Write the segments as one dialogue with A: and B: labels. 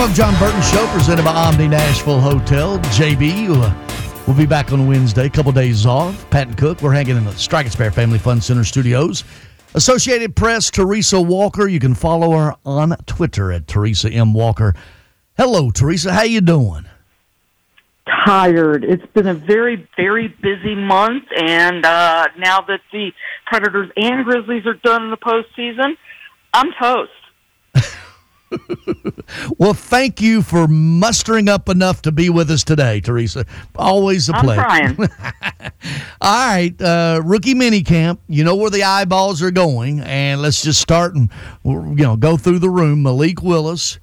A: 5 John Burton Show, presented by Omni Nashville Hotel. JB will be back on Wednesday, a couple days off. Pat and Cook, we're hanging in the Strike and Spare Family Fun Center studios. Associated Press, Teresa Walker. You can follow her on Twitter at Teresa M. Walker. Hello, Teresa. How you doing?
B: Tired. It's been a very, very busy month, and now that the Predators and Grizzlies are done in the postseason, I'm toast.
A: Well, thank you for mustering up enough to be with us today, Teresa. Always a pleasure.
B: I'm trying.
A: All right, rookie minicamp. You know where the eyeballs are going, and let's just start and go through the room. Malik Willis,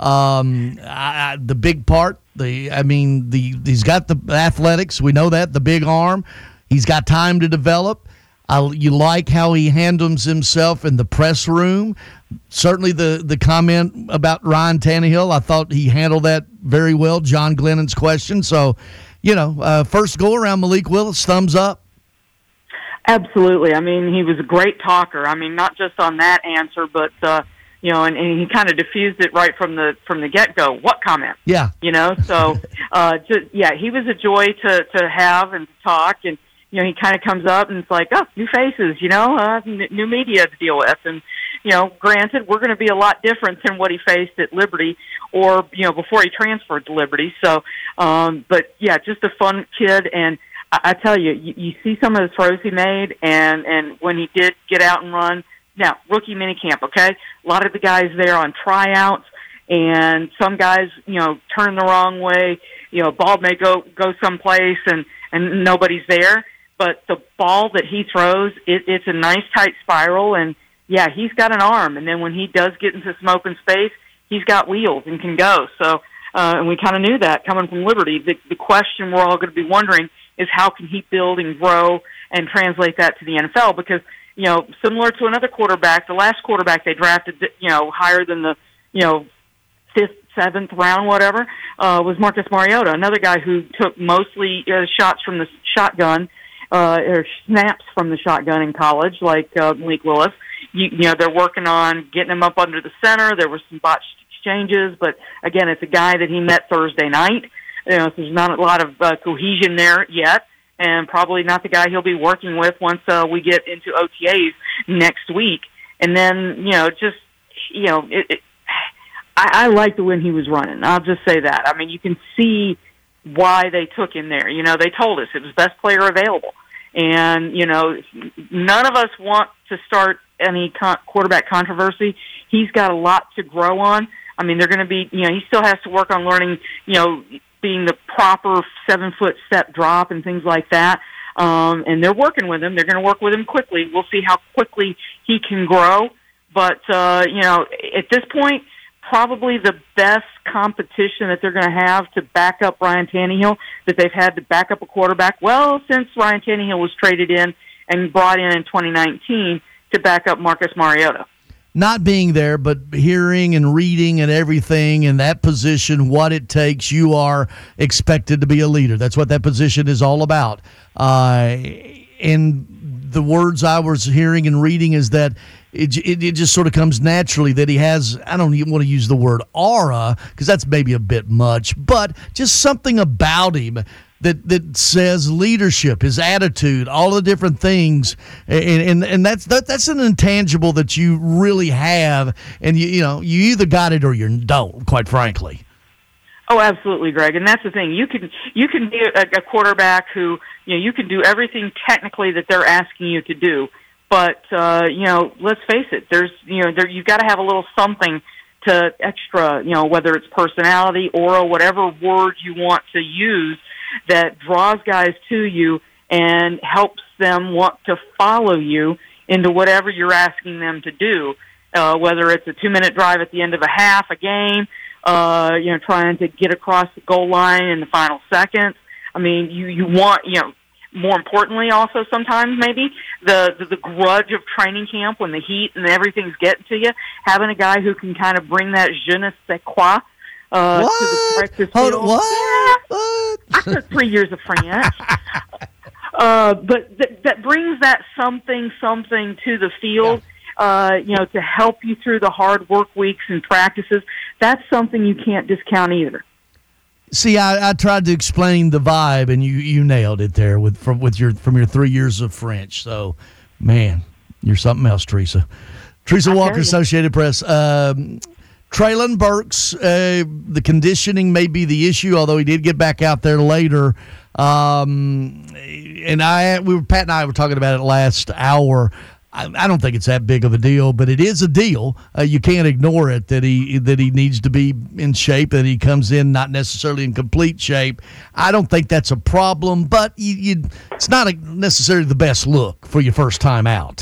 A: the big part. He's got the athletics. We know that, the big arm. He's got time to develop. You like how he handles himself in the press room. Certainly the comment about Ryan Tannehill, I thought he handled that very well, John Glennon's question. So, first go-around, Malik Willis, thumbs up.
B: Absolutely. I mean, he was a great talker. I mean, not just on that answer, but, and he kind of diffused it right from the get-go. What comment?
A: Yeah.
B: He was a joy to have and to talk, and, he kind of comes up and it's like, oh, new faces, new media to deal with. And, granted, we're going to be a lot different than what he faced at Liberty or, before he transferred to Liberty. So, but yeah, just a fun kid. And I tell you, you see some of the throws he made and when he did get out and run. Now, rookie minicamp, okay? A lot of the guys there on tryouts, and some guys, turn the wrong way. Ball may go someplace and nobody's there. But the ball that he throws, it's a nice tight spiral, and yeah, he's got an arm. And then when he does get into smoke and space, he's got wheels and can go. So, and we kind of knew that coming from Liberty. The question we're all going to be wondering is how can he build and grow and translate that to the NFL? Because, similar to another quarterback, the last quarterback they drafted, higher than the, 5th, 7th round, whatever, was Marcus Mariota, another guy who took mostly shots from the shotgun, or snaps from the shotgun in college, like Malik Willis. They're working on getting him up under the center. There were some botched exchanges, but again, it's a guy that he met Thursday night. So there's not a lot of cohesion there yet, and probably not the guy he'll be working with once we get into OTAs next week. And then, I liked when he was running. I'll just say that. I mean, you can see why they took him there. They told us it was best player available. And, none of us want to start any quarterback controversy. He's got a lot to grow on. I mean, they're going to be, he still has to work on learning, being the proper 7-foot step drop and things like that. And they're working with him. They're going to work with him quickly. We'll see how quickly he can grow. But, at this point, probably the best competition that they're going to have to back up Ryan Tannehill that they've had to back up a quarterback, well, since Ryan Tannehill was traded in and brought in 2019 to back up Marcus Mariota.
A: Not being there, but hearing and reading and everything in that position, what it takes, you are expected to be a leader. That's what that position is all about. And the words I was hearing and reading is that it just sort of comes naturally that he has, I don't even want to use the word aura because that's maybe a bit much, but just something about him that says leadership, his attitude, all the different things, and that's an intangible that you really have, and you either got it or you don't, quite frankly.
B: Oh, absolutely, Greg, and that's the thing. You can be a quarterback who you can do everything technically that they're asking you to do, but let's face it. There's you've got to have a little something to extra, whether it's personality, aura, whatever word you want to use, that draws guys to you and helps them want to follow you into whatever you're asking them to do, whether it's a 2-minute drive at the end of a half, a game, trying to get across the goal line in the final seconds. I mean, you want, more importantly also sometimes maybe the grudge of training camp when the heat and everything's getting to you, having a guy who can kind of bring that je ne sais quoi to the practice field.
A: What?
B: What? I took 3 years of French. But that brings that something to the field, to help you through the hard work weeks and practices. that's something you can't discount either.
A: See, I tried to explain the vibe, and you nailed it there from your 3 years of French. So, man, you're something else, Teresa. Teresa Walker, Associated Press. Treylon Burks, the conditioning may be the issue, although he did get back out there later. Pat and I were talking about it last hour. I don't think it's that big of a deal, but it is a deal. You can't ignore it that he needs to be in shape, that he comes in not necessarily in complete shape. I don't think that's a problem, but it's not necessarily the best look for your first time out.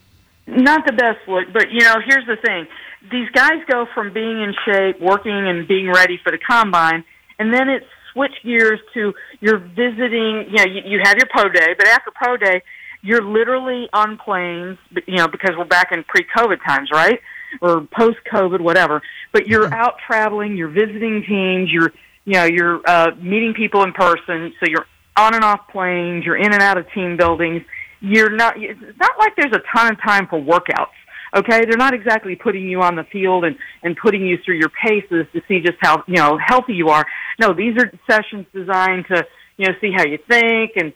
B: Not the best look, but, here's the thing. These guys go from being in shape, working, and being ready for the combine, and then it's switch gears to you're visiting, you have your pro day, but after pro day, you're literally on planes, because we're back in pre-COVID times, right? Or post-COVID, whatever. But you're out traveling, you're visiting teams, you're meeting people in person, so you're on and off planes, you're in and out of team buildings. It's not like there's a ton of time for workouts, okay? They're not exactly putting you on the field and putting you through your paces to see just how, healthy you are. No, these are sessions designed to, see how you think and,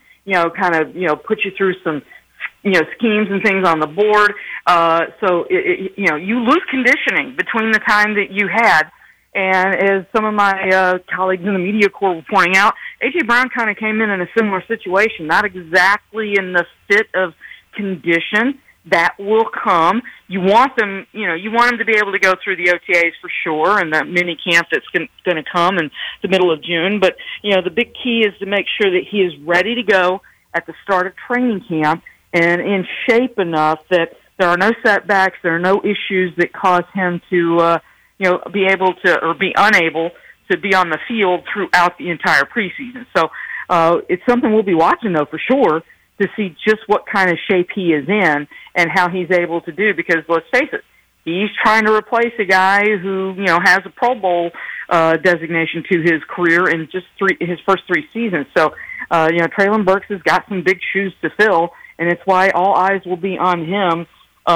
B: put you through some, schemes and things on the board. So, you lose conditioning between the time that you had. And as some of my colleagues in the media corps were pointing out, A.J. Brown kind of came in a similar situation, not exactly in the fit of condition. That will come. You want them, you want him to be able to go through the OTAs for sure, and the mini camp that's going to come in the middle of June. But, the big key is to make sure that he is ready to go at the start of training camp and in shape enough that there are no setbacks, there are no issues that cause him to, be able to or be unable to be on the field throughout the entire preseason. So it's something we'll be watching, though, for sure, to see just what kind of shape he is in and how he's able to do, because let's face it, he's trying to replace a guy who, has a Pro Bowl designation to his career in just his first 3 seasons. So, Treylon Burks has got some big shoes to fill, and it's why all eyes will be on him,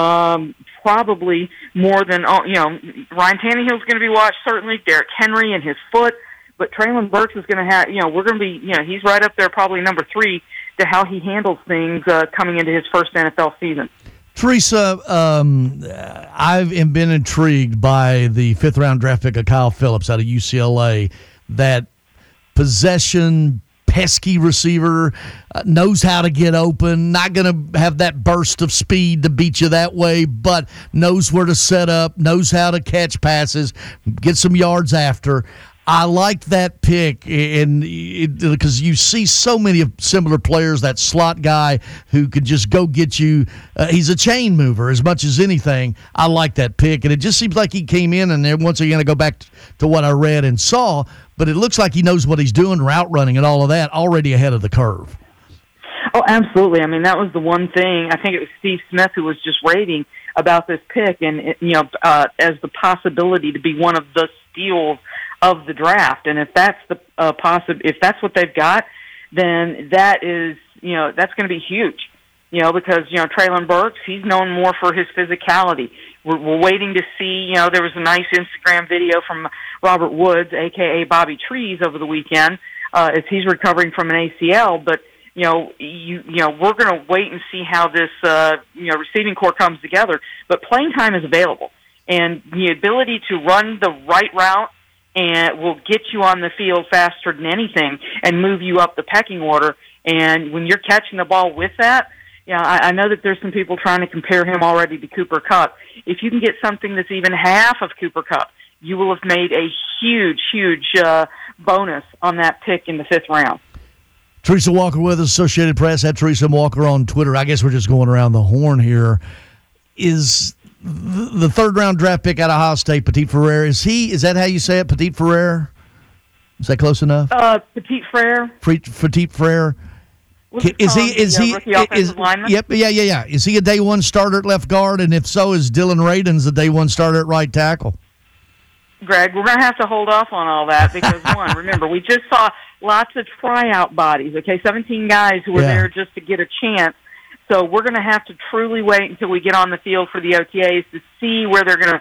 B: probably more than, Ryan Tannehill's going to be watched, certainly, Derrick Henry and his foot, but Treylon Burks is going to have, we're going to be, he's right up there probably number 3 to how he handles things coming into his first NFL season.
A: Teresa, I've been intrigued by the 5th-round draft pick of Kyle Phillips out of UCLA, that possession, pesky receiver, knows how to get open, not going to have that burst of speed to beat you that way, but knows where to set up, knows how to catch passes, get some yards after. I like that pick, because you see so many of similar players, that slot guy who could just go get you. He's a chain mover as much as anything. I like that pick, and it just seems like he came in, and once again, I go back to what I read and saw, but it looks like he knows what he's doing, route running and all of that, already ahead of the curve.
B: Oh, absolutely. I mean, that was the one thing. I think it was Steve Smith who was just raving about this pick, and as the possibility to be one of the steals of the draft. And if that's the if that's what they've got, then that is, that's going to be huge. Because Treylon Burks, he's known more for his physicality. We're waiting to see. There was a nice Instagram video from Robert Woods, aka Bobby Trees, over the weekend as he's recovering from an ACL. But we're going to wait and see how this receiving corps comes together. But playing time is available, and the ability to run the right route and will get you on the field faster than anything and move you up the pecking order. And when you're catching the ball with that, I know that there's some people trying to compare him already to Cooper Kupp. If you can get something that's even half of Cooper Kupp, you will have made a huge, huge bonus on that pick in the 5th round.
A: Teresa Walker with us, Associated Press, at Teresa Walker on Twitter. I guess we're just going around the horn here. Is the 3rd-round draft pick out of Ohio State, Petit Frere, is that how you say it, Petit Frere? Is that close enough?
B: Petit Frere.
A: Petit Frere. Is he yep, yeah. Is he a day 1 starter at left guard? And if so, is Dylan Radins a day 1 starter at right tackle?
B: Greg, we're going to have to hold off on all that because, one, remember, we just saw lots of tryout bodies, 17 guys who were there just to get a chance. So we're going to have to truly wait until we get on the field for the OTAs to see where they're going to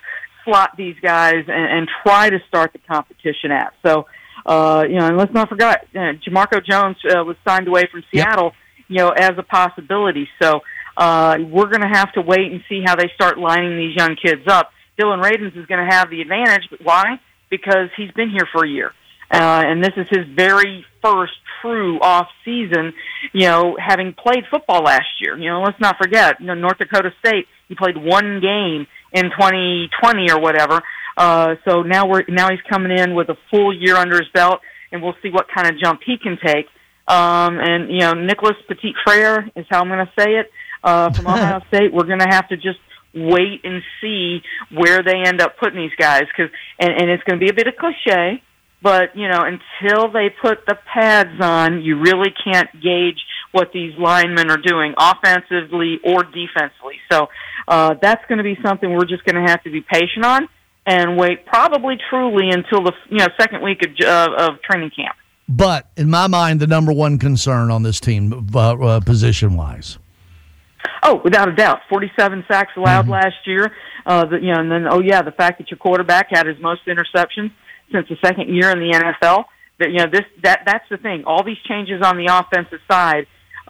B: slot these guys and try to start the competition at. So, and let's not forget, Jamarco Jones was signed away from Seattle, as a possibility. So we're going to have to wait and see how they start lining these young kids up. Dylan Radins is going to have the advantage. But why? Because he's been here for a year. And this is his very first true off season, having played football last year. Let's not forget, North Dakota State, he played one game in 2020 or whatever. So now he's coming in with a full year under his belt, and we'll see what kind of jump he can take. Nicholas Petit-Frere is how I'm going to say it, from Ohio State. We're going to have to just wait and see where they end up putting these guys, and it's going to be a bit of cliche, but, until they put the pads on, you really can't gauge what these linemen are doing offensively or defensively. So that's going to be something we're just going to have to be patient on and wait probably truly until the second week of training camp.
A: But in my mind, the number one concern on this team, position-wise.
B: Oh, without a doubt, 47 sacks allowed last year. And then the fact that your quarterback had his most interceptions since the second year in the NFL. That's the thing. All these changes on the offensive side,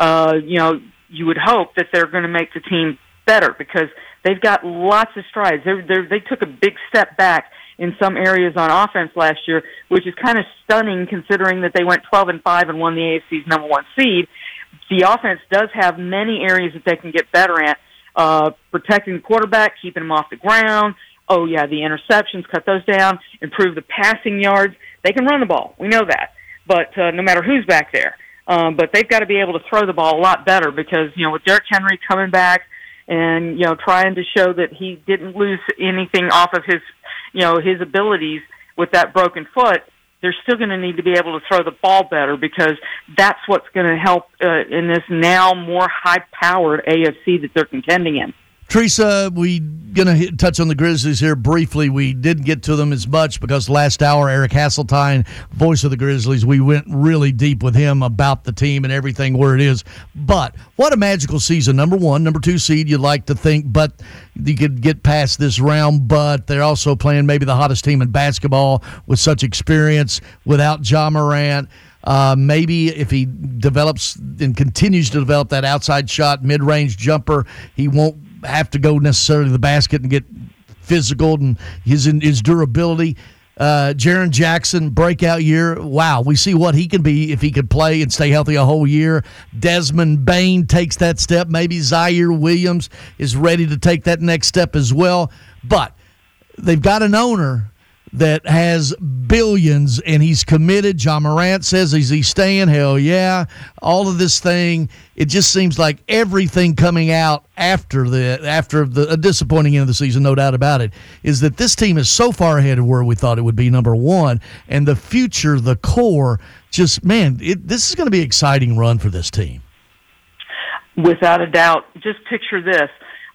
B: you would hope that they're going to make the team better because they've got lots of strides. They took a big step back in some areas on offense last year, which is kind of stunning considering that they went 12-5 and won the AFC's number one seed. The offense does have many areas that they can get better at, protecting the quarterback, keeping him off the ground. Oh, yeah, the interceptions, cut those down, improve the passing yards. They can run the ball. We know that. But no matter who's back there. But they've got to be able to throw the ball a lot better because, with Derrick Henry coming back and, trying to show that he didn't lose anything off of his, his abilities with that broken foot, they're still going to need to be able to throw the ball better because that's what's going to help in this now more high-powered AFC that they're contending in.
A: Teresa, we going to touch on the Grizzlies here briefly. We didn't get to them as much because last hour, Eric Hasseltine, voice of the Grizzlies, we went really deep with him about the team and everything where it is. But what a magical season. Number 1, number 2 seed, you'd like to think, but you could get past this round. But they're also playing maybe the hottest team in basketball with such experience without Ja Morant. Maybe if he develops and continues to develop that outside shot, mid-range jumper, he won't have to go necessarily to the basket and get physical and his durability. Jaren Jackson, breakout year. Wow, we see what he can be if he could play and stay healthy a whole year. Desmond Bane takes that step. Maybe Zaire Williams is ready to take that next step as well. But they've got an owner that has billions, and he's committed. Ja Morant says, is he staying? Hell yeah. All of this thing, it just seems like everything coming out after the disappointing end of the season, no doubt about it, is that this team is so far ahead of where we thought it would be, number one, and the future, the core, just, man, this is going to be an exciting run for this team.
B: Without a doubt. Just picture this.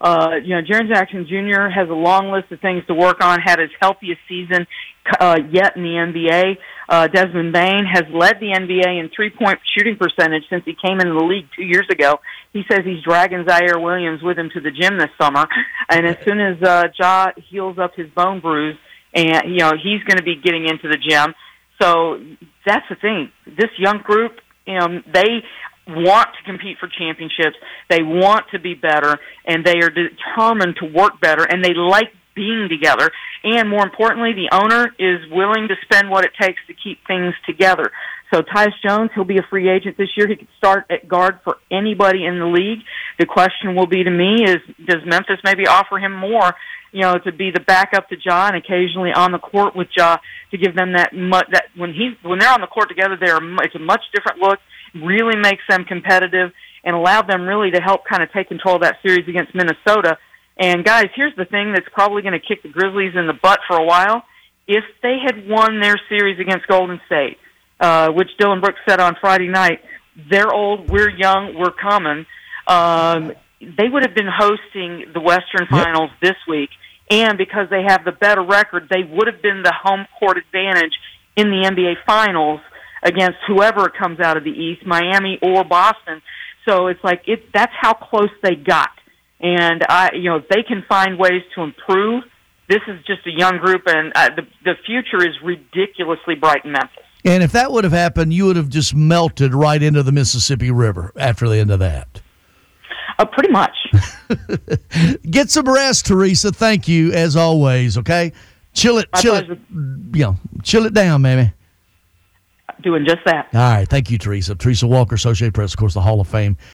B: Jaren Jackson Jr. has a long list of things to work on, had his healthiest season yet in the NBA. Desmond Bane has led the NBA in three-point shooting percentage since he came into the league 2 years ago. He says he's dragging Zaire Williams with him to the gym this summer. And as soon as Ja heals up his bone bruise, and he's going to be getting into the gym. So that's the thing. This young group, they want to compete for championships. They want to be better, and they are determined to work better, and they like being together. And more importantly, the owner is willing to spend what it takes to keep things together. So Tyus Jones, he'll be a free agent this year. He could start at guard for anybody in the league. The question will be to me is, does Memphis maybe offer him more, to be the backup to Ja and occasionally on the court with Ja to give them that when they're on the court together, it's a much different look. Really makes them competitive and allowed them really to help kind of take control of that series against Minnesota. And, guys, here's the thing that's probably going to kick the Grizzlies in the butt for a while. If they had won their series against Golden State, which Dylan Brooks said on Friday night, they're old, we're young, we're coming, they would have been hosting the Western Finals this week. And because they have the better record, they would have been the home court advantage in the NBA Finals against whoever comes out of the East, Miami or Boston. So it's like that's how close they got. And if they can find ways to improve this is just a young group, and the future is ridiculously bright in Memphis.
A: And if that would have happened, you would have just melted right into the Mississippi River after the end of that.
B: Pretty much.
A: Get some rest, Teresa. Thank you, as always, okay? Chill it down, baby.
B: Doing just that.
A: All right. Thank you, Teresa. Teresa Walker, Associated Press, of course, the Hall of Fame